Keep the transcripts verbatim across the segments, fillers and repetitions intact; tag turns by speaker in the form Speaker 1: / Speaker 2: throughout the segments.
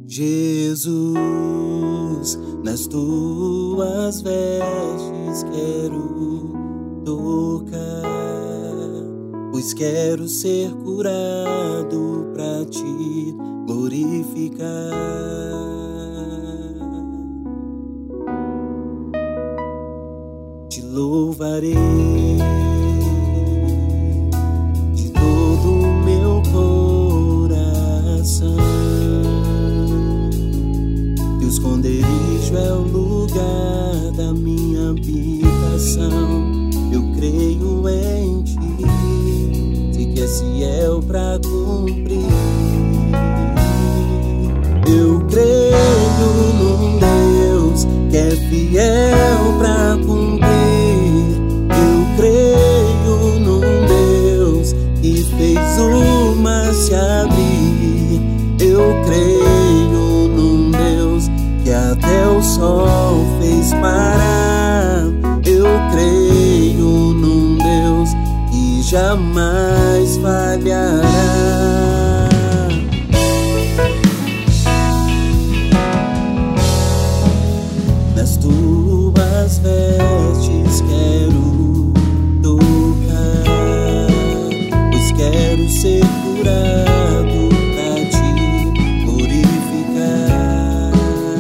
Speaker 1: Jesus, nas tuas vestes quero tocar, pois quero ser curado pra te glorificar. Te louvarei de todo o meu coração. Teu esconderijo é o lugar da minha habitação. Eu creio em ti, sei que és fiel pra cumprir. Eu creio num Deus que é fiel pra cumprir. Eu creio num Deus que fez o mar se abrir. Eu creio num Deus que até o sol fez parar. Eu creio num Deus que jamais falhará. Nas tuas vestes quero tocar, pois quero ser curado pra te glorificar.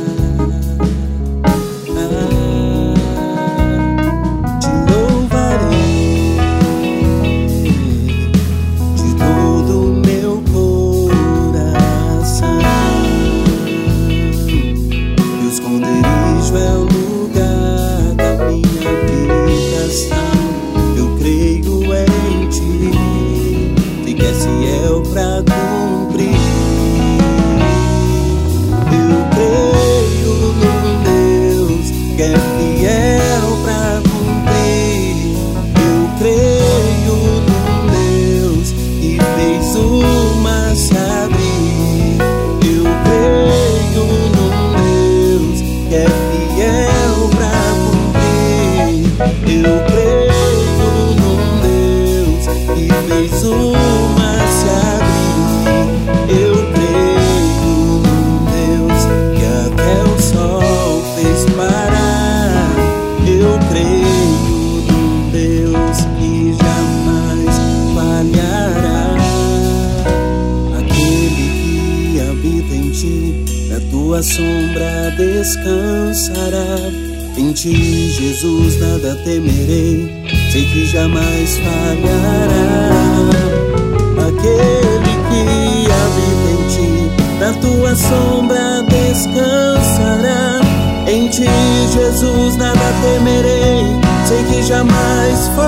Speaker 1: Ah, te louvarei de todo o meu coração. Teu esconderijo é o lugar da minha habitação. Eu creio em ti, sei que és fiel pra cumprir. Eu creio num Deus que é fiel pra cumprir. Eu creio num Deus que fez o mar se abrir. Eu creio num Deus que é fiel pra cumprir. Eu creio num Deus que fez o mar se abrir. Eu creio num Deus que até o sol fez parar. Eu creio num Deus que jamais falhará. Aquele que habita em ti, na tua sombra descansará. Em ti, Jesus, nada temerei, sei que jamais falhará. Aquele que habita em ti, na tua sombra descansará. Em ti, Jesus, nada temerei, sei que jamais falhará.